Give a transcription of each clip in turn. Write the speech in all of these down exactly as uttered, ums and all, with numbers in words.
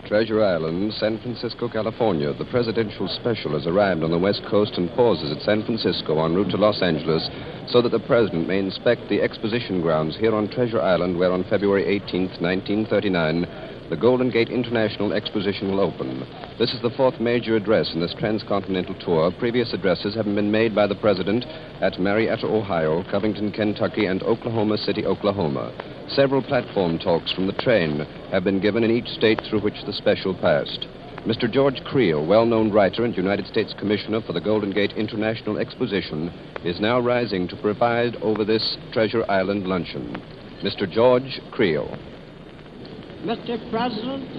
Treasure Island, San Francisco, California. The presidential special has arrived on the West Coast and pauses at San Francisco en route to Los Angeles so that the president may inspect the exposition grounds here on Treasure Island, where on February eighteenth, nineteen thirty-nine, the Golden Gate International Exposition will open. This is the fourth major address in this transcontinental tour. Previous addresses having been made by the president at Marietta, Ohio, Covington, Kentucky, and Oklahoma City, Oklahoma. Several platform talks from the train have been given in each state through which the special passed. Mister George Creel, well-known writer and United States Commissioner for the Golden Gate International Exposition, is now rising to preside over this Treasure Island luncheon. Mister George Creel. Mister President,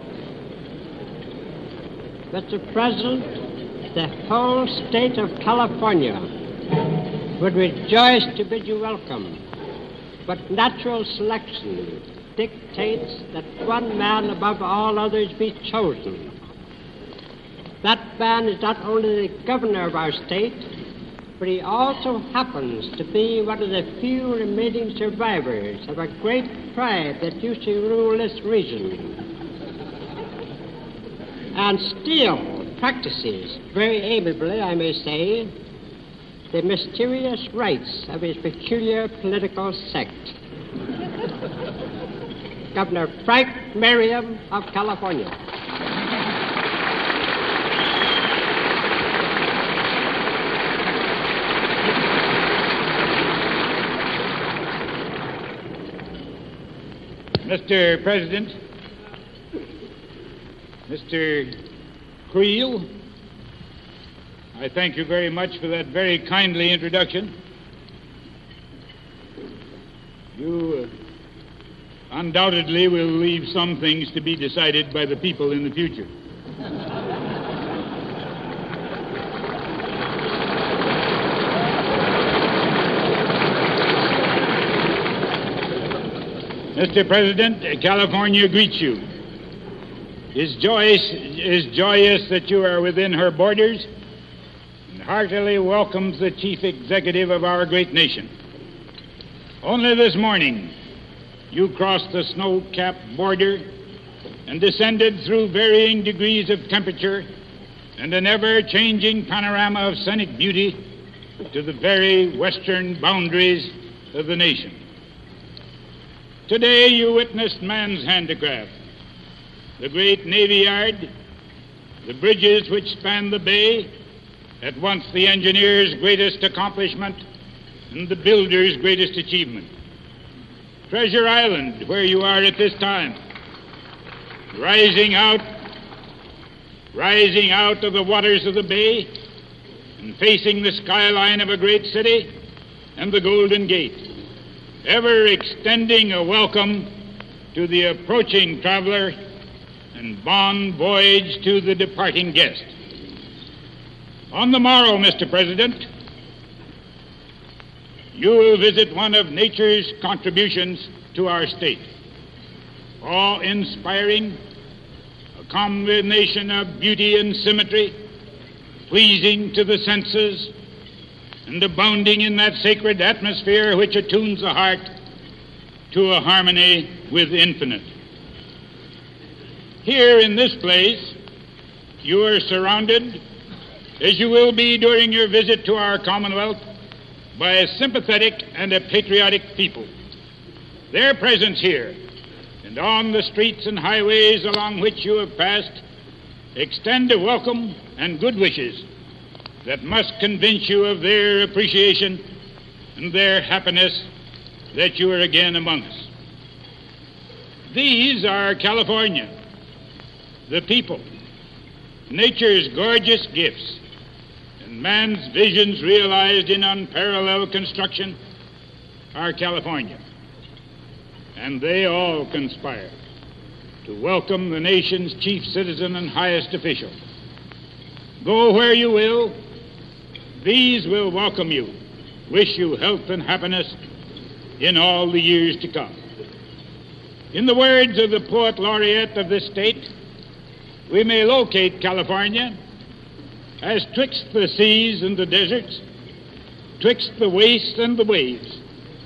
Mister President, the whole state of California would rejoice to bid you welcome, but natural selection dictates that one man above all others be chosen. That man is not only the governor of our state, but he also happens to be one of the few remaining survivors of a great tribe that used to rule this region, and still practices, very amiably, I may say, the mysterious rites of his peculiar political sect. Governor Frank Merriam of California. Mister President, Mister Creel, I thank you very much for that very kindly introduction. You uh, undoubtedly will leave some things to be decided by the people in the future. Mister President, California greets you. Is joyous, is joyous that you are within her borders and heartily welcomes the chief executive of our great nation. Only this morning, you crossed the snow-capped border and descended through varying degrees of temperature and an ever-changing panorama of scenic beauty to the very western boundaries of the nation. Today you witnessed man's handicraft, the great Navy Yard, the bridges which span the bay, at once the engineer's greatest accomplishment and the builder's greatest achievement. Treasure Island, where you are at this time, rising out, rising out of the waters of the bay and facing the skyline of a great city and the Golden Gate, ever extending a welcome to the approaching traveler and bon voyage to the departing guest. On the morrow, Mister President, you will visit one of nature's contributions to our state, awe-inspiring, a combination of beauty and symmetry, pleasing to the senses, and abounding in that sacred atmosphere which attunes the heart to a harmony with infinite. Here in this place, you are surrounded, as you will be during your visit to our Commonwealth, by a sympathetic and a patriotic people. Their presence here and on the streets and highways along which you have passed extend a welcome and good wishes that must convince you of their appreciation and their happiness that you are again among us. These are California, the people, nature's gorgeous gifts, and man's visions realized in unparalleled construction are California. And they all conspire to welcome the nation's chief citizen and highest official. Go where you will, these will welcome you, wish you health and happiness in all the years to come. In the words of the poet laureate of this state, we may locate California as twixt the seas and the deserts, twixt the wastes and the waves,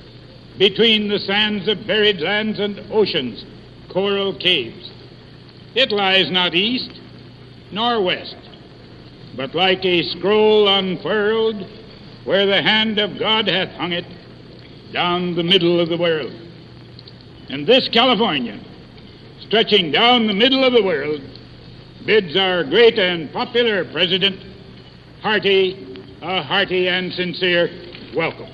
between the sands of buried lands and oceans, coral caves. It lies not east nor west, but like a scroll unfurled, where the hand of God hath hung it, down the middle of the world. And this California, stretching down the middle of the world, bids our great and popular president hearty, a hearty and sincere welcome.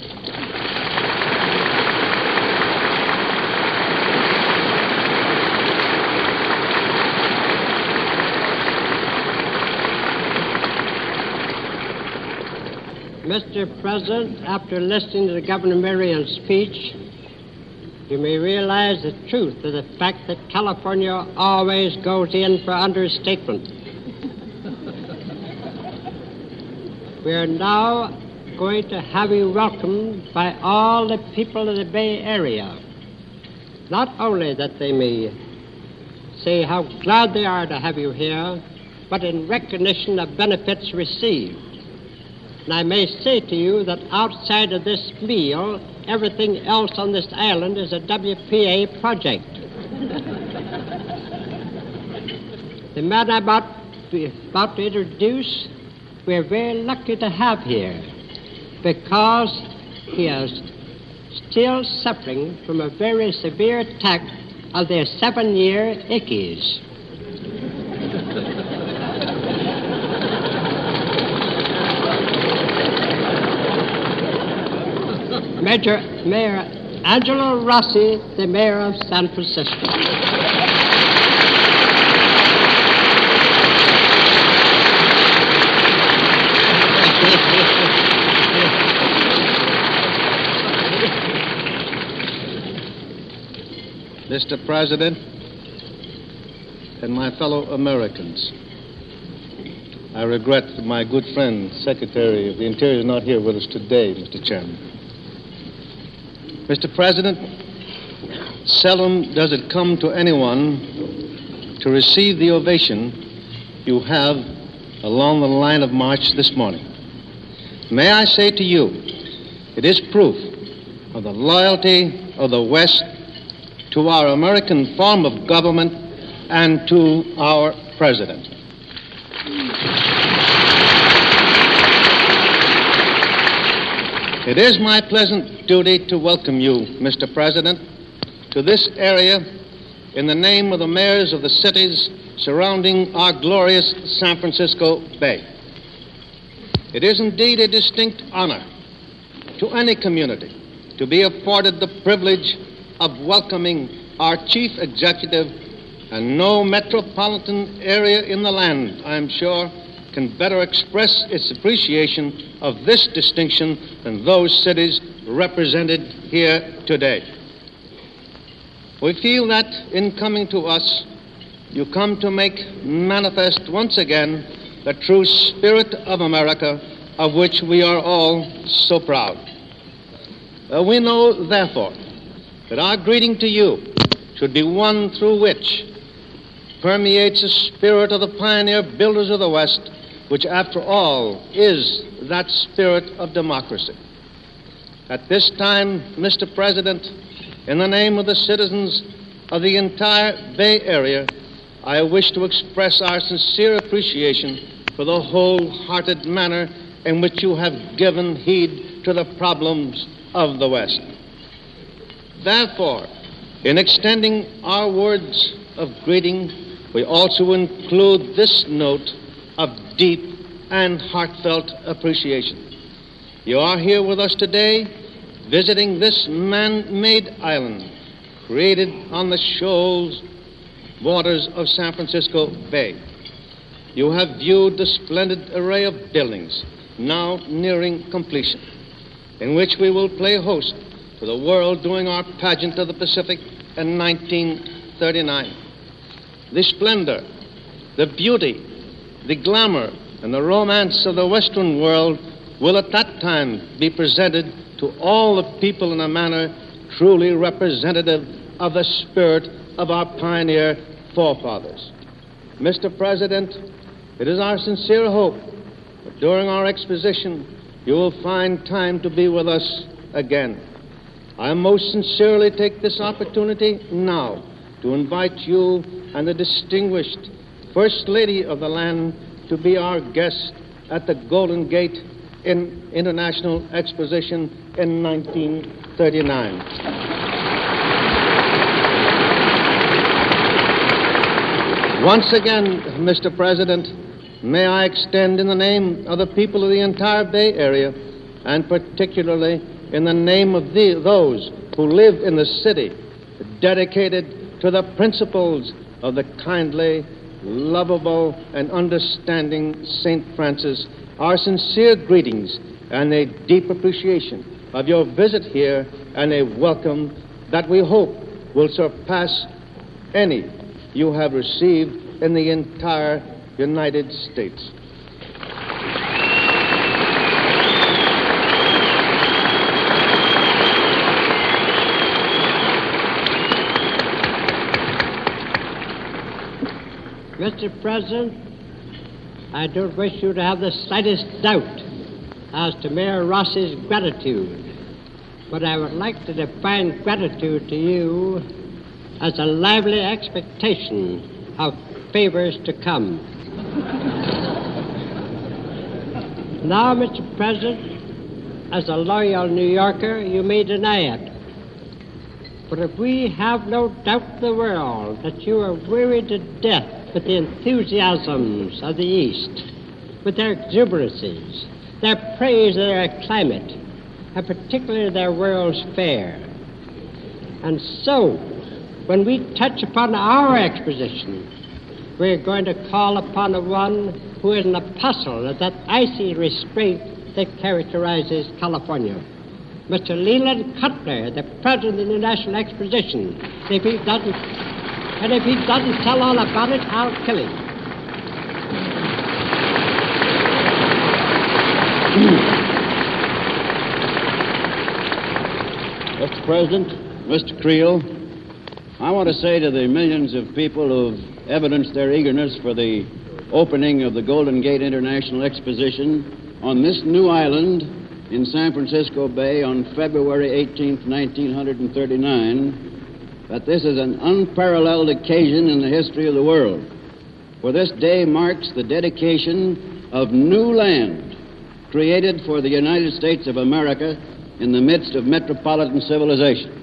Mister President, after listening to the Governor Marion's speech, you may realize the truth of the fact that California always goes in for understatement. We are now going to have you welcomed by all the people of the Bay Area. Not only that they may say how glad they are to have you here, but in recognition of benefits received. And I may say to you that outside of this meal, everything else on this island is a W P A project. The man I'm about to, about to introduce, we're very lucky to have here because he is still suffering from a very severe attack of their seven-year ickies. Major, Mayor Angelo Rossi, the mayor of San Francisco. Mister President and my fellow Americans, I regret that my good friend, Secretary of the Interior, is not here with us today, Mister Chairman. Mister President, seldom does it come to anyone to receive the ovation you have along the line of march this morning. May I say to you, it is proof of the loyalty of the West to our American form of government and to our President. It is my pleasant duty to welcome you, Mister President, to this area in the name of the mayors of the cities surrounding our glorious San Francisco Bay. It is indeed a distinct honor to any community to be afforded the privilege of welcoming our chief executive, and no metropolitan area in the land, I am sure, can better express its appreciation of this distinction than those cities represented here today. We feel that in coming to us, you come to make manifest once again the true spirit of America, of which we are all so proud. Uh, we know, therefore, that our greeting to you should be one through which permeates the spirit of the pioneer builders of the West, which, after all, is that spirit of democracy. At this time, Mister President, in the name of the citizens of the entire Bay Area, I wish to express our sincere appreciation for the wholehearted manner in which you have given heed to the problems of the West. Therefore, in extending our words of greeting, we also include this note of deep and heartfelt appreciation. You are here with us today, visiting this man-made island created on the shoals waters of San Francisco Bay. You have viewed the splendid array of buildings now nearing completion, in which we will play host to the world during our pageant of the Pacific in nineteen thirty-nine. The splendor, the beauty, the glamour, and the romance of the Western world will at that time be presented to all the people in a manner truly representative of the spirit of our pioneer forefathers. Mister President, it is our sincere hope that during our exposition you will find time to be with us again. I most sincerely take this opportunity now to invite you and the distinguished First Lady of the land to be our guest at the Golden Gate in International Exposition in nineteen thirty-nine. Once again, Mister President, may I extend in the name of the people of the entire Bay Area, and particularly in the name of the, those who live in the city, dedicated to the principles of the kindly, lovable, and understanding Saint Francis, our sincere greetings and a deep appreciation of your visit here and a welcome that we hope will surpass any you have received in the entire United States. Mister President, I don't wish you to have the slightest doubt as to Mayor Ross's gratitude, but I would like to define gratitude to you as a lively expectation of favors to come. Now, Mister President, as a loyal New Yorker, you may deny it. But if we have no doubt in the world that you are wearied to death with the enthusiasms of the East, with their exuberances, their praise of their climate, and particularly their World's Fair. And so, when we touch upon our exposition, we're going to call upon the one who is an apostle of that icy restraint that characterizes California, Mister Leland Cutler, the president of the International Exposition. And if he doesn't, and if he doesn't tell all about it, I'll kill him. Mister President, Mister Creel, I want to say to the millions of people who've evidenced their eagerness for the opening of the Golden Gate International Exposition on this new island in San Francisco Bay on February eighteenth, nineteen thirty-nine, that this is an unparalleled occasion in the history of the world. For this day marks the dedication of new land created for the United States of America in the midst of metropolitan civilization.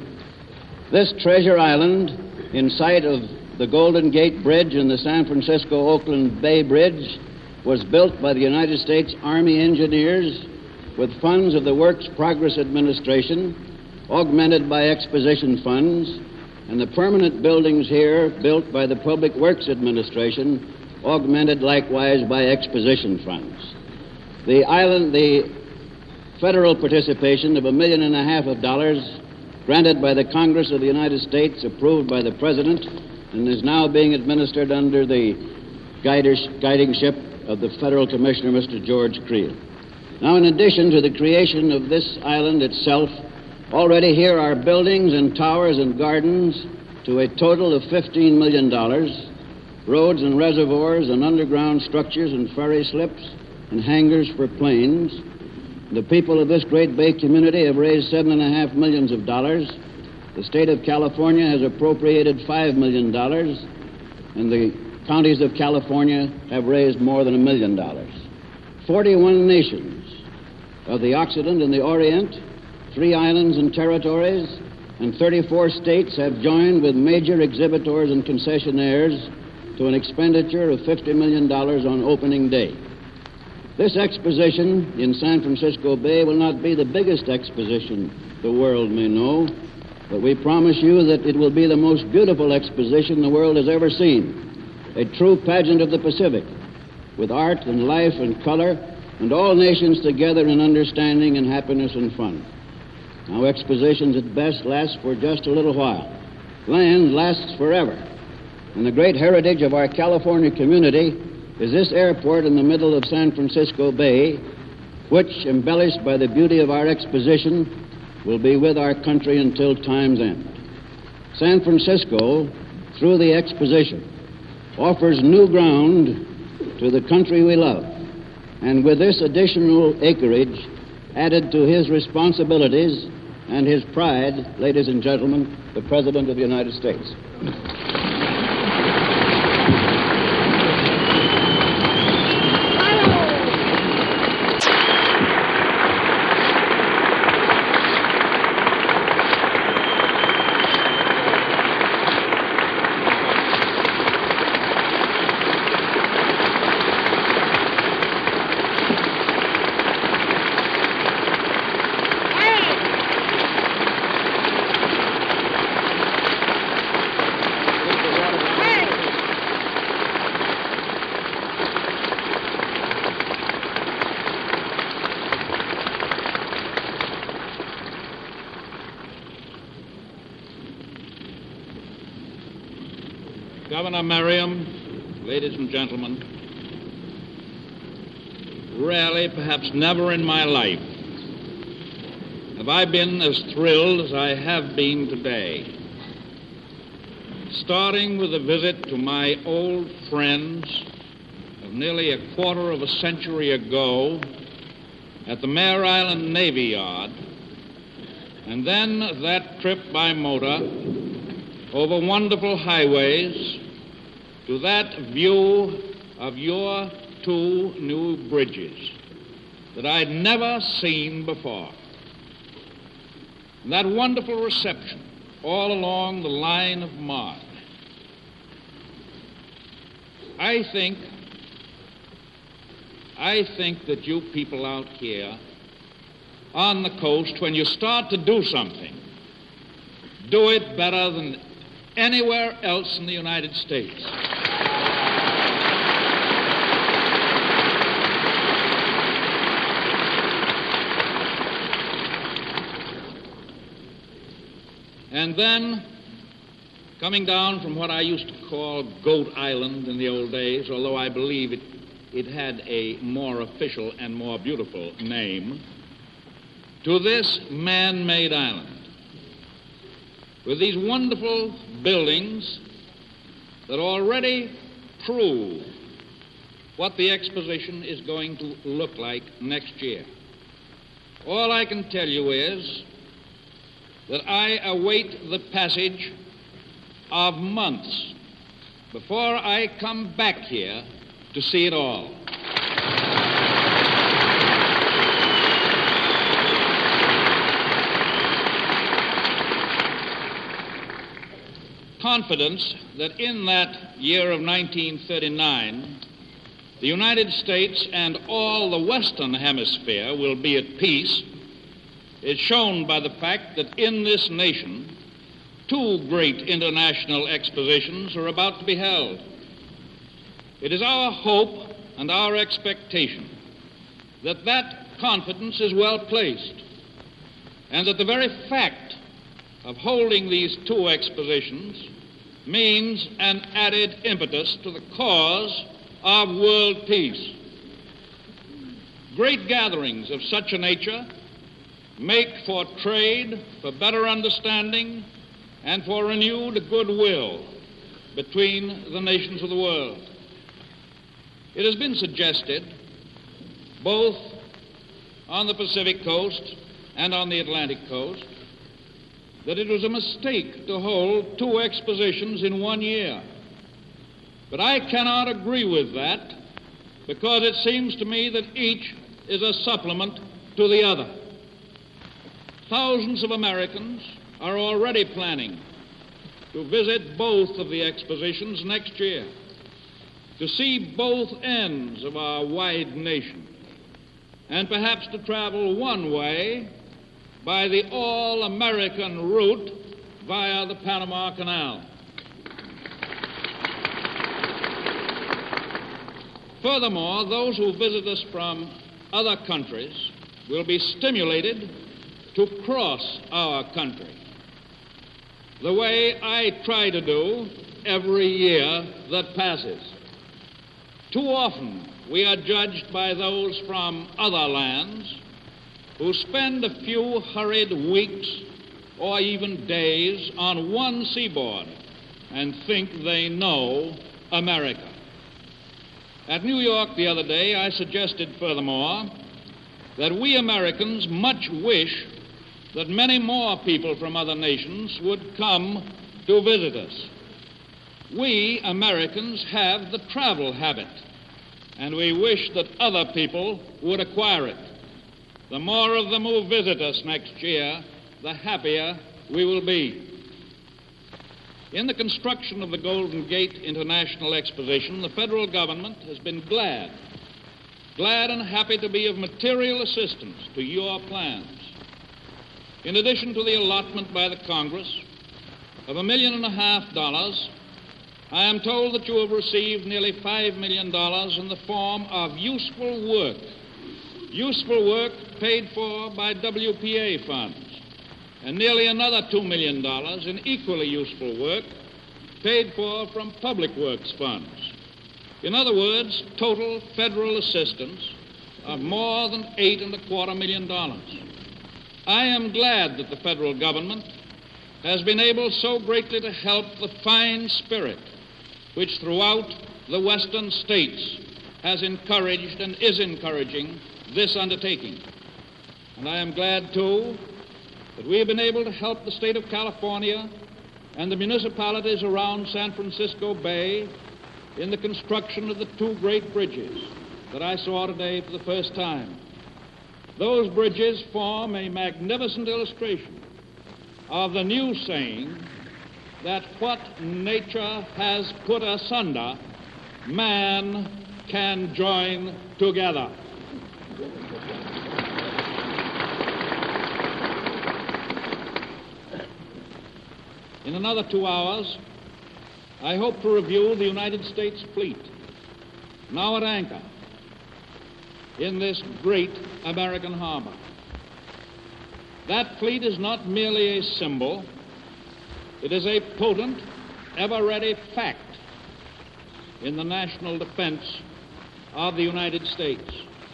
This treasure island, in sight of the Golden Gate Bridge and the San Francisco-Oakland Bay Bridge, was built by the United States Army Engineers with funds of the Works Progress Administration, augmented by exposition funds, and the permanent buildings here built by the Public Works Administration, augmented likewise by exposition funds. The island, the federal participation of a million and a half of dollars granted by the Congress of the United States, approved by the President, and is now being administered under the guidingship of the Federal Commissioner, Mister George Creel. Now, in addition to the creation of this island itself, already here are buildings and towers and gardens to a total of fifteen million dollars, roads and reservoirs and underground structures and ferry slips and hangars for planes. The people of this great bay community have raised seven and a half millions of dollars. The state of California has appropriated five million dollars, and the counties of California have raised more than a million dollars. Forty-one nations of the Occident and the Orient, three islands and territories, and thirty-four states have joined with major exhibitors and concessionaires to an expenditure of fifty million dollars on opening day. This exposition in San Francisco Bay will not be the biggest exposition the world may know, but we promise you that it will be the most beautiful exposition the world has ever seen, a true pageant of the Pacific, with art and life and color, and all nations together in understanding and happiness and fun. Now, expositions at best last for just a little while. Land lasts forever. And the great heritage of our California community is this airport in the middle of San Francisco Bay, which, embellished by the beauty of our exposition, will be with our country until time's end. San Francisco, through the exposition, offers new ground to the country we love, and with this additional acreage added to his responsibilities, and his pride, ladies and gentlemen, the President of the United States. Governor Merriam, ladies and gentlemen, rarely, perhaps never in my life, have I been as thrilled as I have been today. Starting with a visit to my old friends of nearly a quarter of a century ago at the Mare Island Navy Yard, and then that trip by motor over wonderful highways to that view of your two new bridges that I'd never seen before. And that wonderful reception all along the line of march. I think, I think that you people out here on the coast, when you start to do something, do it better than anywhere else in the United States. And then, coming down from what I used to call Goat Island in the old days, although I believe it, it had a more official and more beautiful name, to this man-made island, with these wonderful buildings that already prove what the exposition is going to look like next year. All I can tell you is that I await the passage of months before I come back here to see it all. Confidence that in that year of nineteen thirty-nine, the United States and all the Western Hemisphere will be at peace is shown by the fact that in this nation, two great international expositions are about to be held. It is our hope and our expectation that that confidence is well placed, and that the very fact of holding these two expositions means an added impetus to the cause of world peace. Great gatherings of such a nature make for trade, for better understanding, and for renewed goodwill between the nations of the world. It has been suggested, both on the Pacific coast and on the Atlantic coast, that it was a mistake to hold two expositions in one year. But I cannot agree with that, because it seems to me that each is a supplement to the other. Thousands of Americans are already planning to visit both of the expositions next year, to see both ends of our wide nation, and perhaps to travel one way by the all-American route via the Panama Canal. Furthermore, those who visit us from other countries will be stimulated to cross our country, the way I try to do every year that passes. Too often we are judged by those from other lands who spend a few hurried weeks or even days on one seaboard and think they know America. At New York the other day, I suggested furthermore that we Americans much wish that many more people from other nations would come to visit us. We Americans have the travel habit, and we wish that other people would acquire it. The more of them who visit us next year, the happier we will be. In the construction of the Golden Gate International Exposition, the federal government has been glad, glad and happy to be of material assistance to your plans. In addition to the allotment by the Congress of a million and a half dollars, I am told that you have received nearly five million dollars in the form of useful work, useful work paid for by W P A funds, and nearly another two million dollars in equally useful work paid for from public works funds. In other words, total federal assistance of more than eight and a quarter million dollars. I am glad that the federal government has been able so greatly to help the fine spirit which throughout the western states has encouraged and is encouraging this undertaking. And I am glad, too, that we have been able to help the state of California and the municipalities around San Francisco Bay in the construction of the two great bridges that I saw today for the first time. Those bridges form a magnificent illustration of the new saying that what nature has put asunder, man can join together. In another two hours, I hope to review the United States fleet, now at anchor in this great American harbor. That fleet is not merely a symbol. It is a potent, ever-ready fact in the national defense of the United States.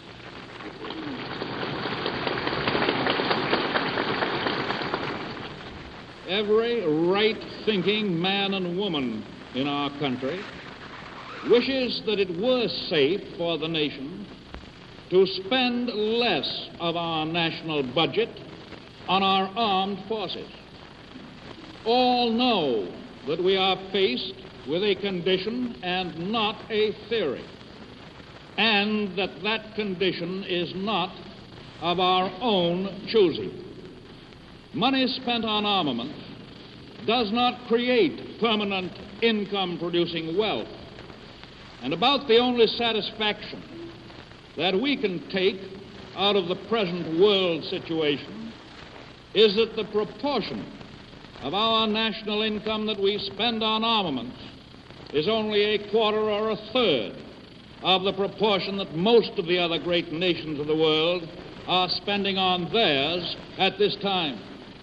Every right-thinking man and woman in our country wishes that it were safe for the nation to spend less of our national budget on our armed forces. All know that we are faced with a condition and not a theory, and that that condition is not of our own choosing. Money spent on armament does not create permanent income-producing wealth, and about the only satisfaction that we can take out of the present world situation is that the proportion of our national income that we spend on armaments is only a quarter or a third of the proportion that most of the other great nations of the world are spending on theirs at this time.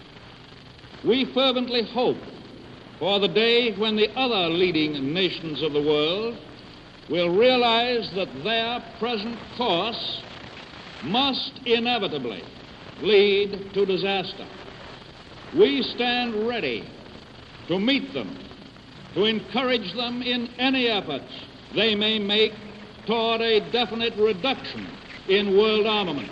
We fervently hope for the day when the other leading nations of the world will realize that their present course must inevitably lead to disaster. We stand ready to meet them, to encourage them in any efforts they may make toward a definite reduction in world armament.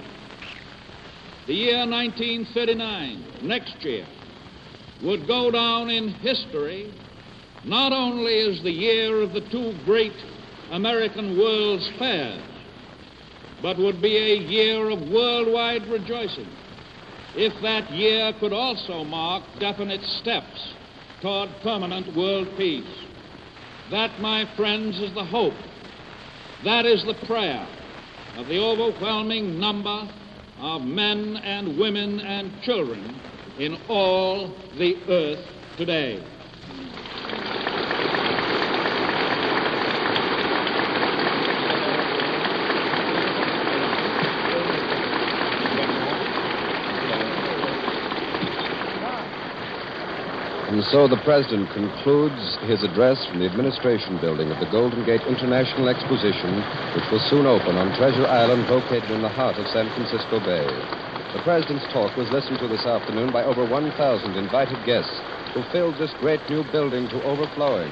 The year nineteen thirty-nine, next year, would go down in history not only as the year of the two great American World's Fairs, but would be a year of worldwide rejoicing if that year could also mark definite steps toward permanent world peace. That, my friends, is the hope. That is the prayer of the overwhelming number of men and women and children in all the earth today. And so the President concludes his address from the administration building of the Golden Gate International Exposition, which will soon open on Treasure Island, located in the heart of San Francisco Bay. The President's talk was listened to this afternoon by over one thousand invited guests who filled this great new building to overflowing.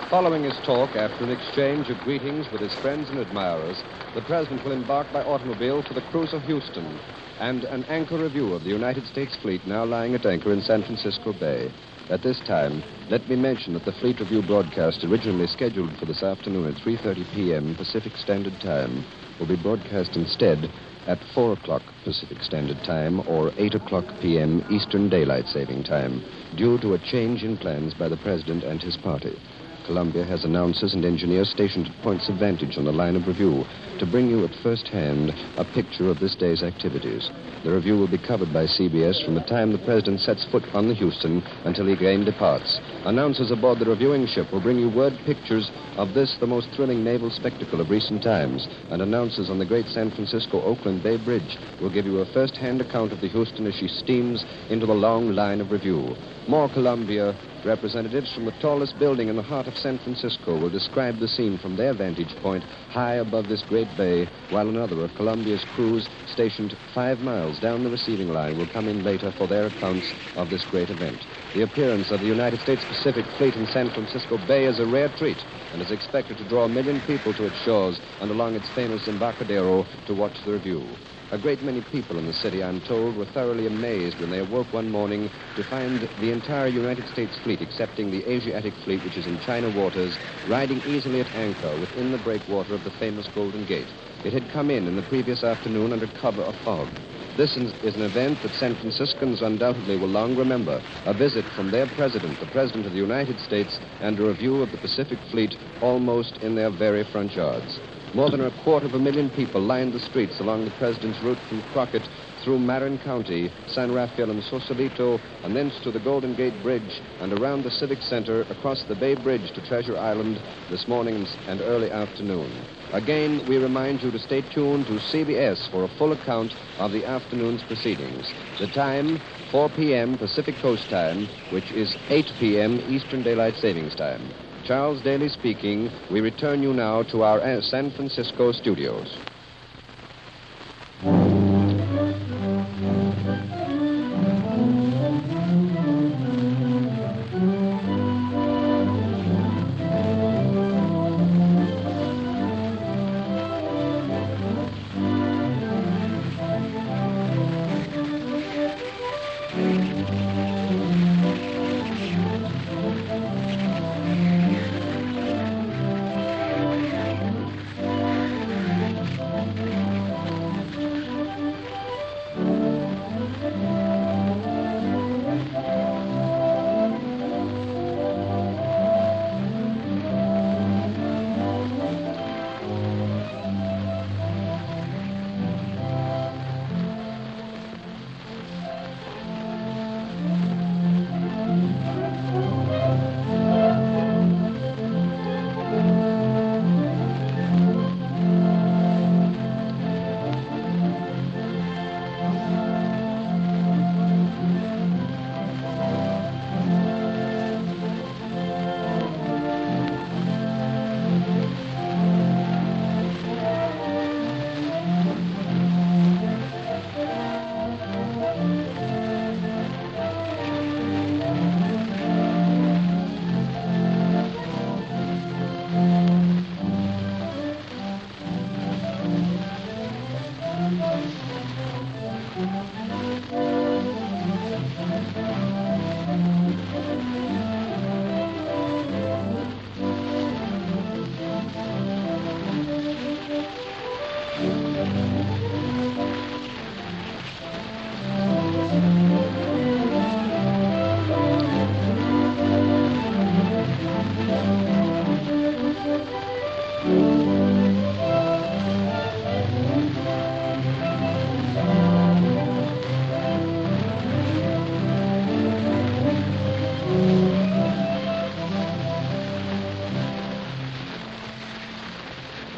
Following his talk, after an exchange of greetings with his friends and admirers, the President will embark by automobile for the cruise of Houston and an anchor review of the United States fleet now lying at anchor in San Francisco Bay. At this time, let me mention that the Fleet Review broadcast originally scheduled for this afternoon at three thirty p.m. Pacific Standard Time will be broadcast instead at four o'clock Pacific Standard Time or eight o'clock p.m. Eastern Daylight Saving Time, due to a change in plans by the President and his party. Columbia has announcers and engineers stationed at points of vantage on the line of review to bring you at first hand a picture of this day's activities. The review will be covered by C B S from the time the President sets foot on the Houston until he again departs. Announcers aboard the reviewing ship will bring you word pictures of this, the most thrilling naval spectacle of recent times, and announcers on the great San Francisco-Oakland Bay Bridge will give you a first-hand account of the Houston as she steams into the long line of review. More Columbia representatives from the tallest building in the heart of San Francisco will describe the scene from their vantage point high above this great bay, while another of Columbia's crews stationed five miles down the receiving line will come in later for their accounts of this great event. The appearance of the United States Pacific Fleet in San Francisco Bay is a rare treat and is expected to draw a million people to its shores and along its famous Embarcadero to watch the review. A great many people in the city, I'm told, were thoroughly amazed when they awoke one morning to find the entire United States fleet, excepting the Asiatic fleet, which is in China waters, riding easily at anchor within the breakwater of the famous Golden Gate. It had come in in the previous afternoon under cover of fog. This is an event that San Franciscans undoubtedly will long remember, a visit from their president, the President of the United States, and a review of the Pacific Fleet almost in their very front yards. More than a quarter of a million people lined the streets along the President's route from Crockett through Marin County, San Rafael and Sausalito, and thence to the Golden Gate Bridge and around the Civic Center across the Bay Bridge to Treasure Island this morning and early afternoon. Again, we remind you to stay tuned to C B S for a full account of the afternoon's proceedings. The time, four p.m. Pacific Coast Time, which is eight p.m. Eastern Daylight Savings Time. Charles Daly speaking. We return you now to our San Francisco studios.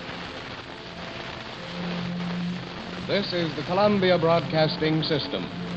This is the Columbia Broadcasting System.